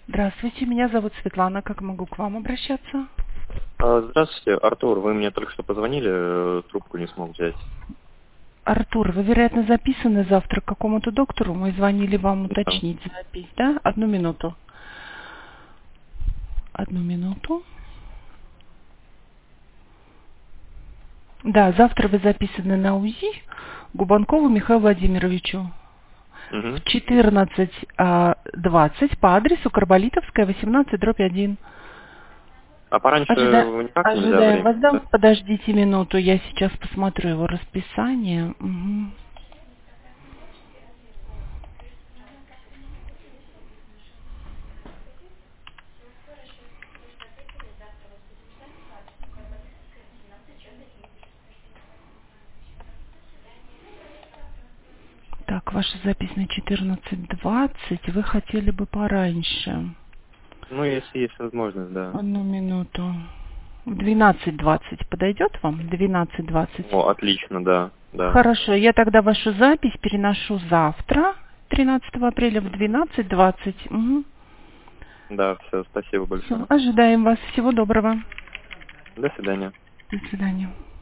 Здравствуйте, меня зовут Светлана. Как могу к вам обращаться? Здравствуйте, Артур. Вы мне только что позвонили, трубку не смог взять. Артур, вы, вероятно, записаны завтра к какому-то доктору. Мы звонили вам Да. уточнить запись, да? Одну минуту. Одну минуту. Да, завтра вы записаны на УЗИ Губанкову Михаилу Владимировичу в Мгм. 14:20 по адресу Карболитовская, 18/1. А пораньше никак нельзя Ожидаем время, вас, да? да? Подождите минуту, я сейчас посмотрю его расписание. Мгм. Так, ваша запись на 14:20. Вы хотели бы пораньше. Ну, если есть возможность, да. Одну минуту. В 12:20 подойдет вам? 12:20. О, отлично, да, да. Хорошо, я тогда вашу запись переношу завтра, 13 апреля в 12:20. Угу. Да, все, спасибо Все, большое. ожидаем вас. Всего доброго. До свидания. До свидания.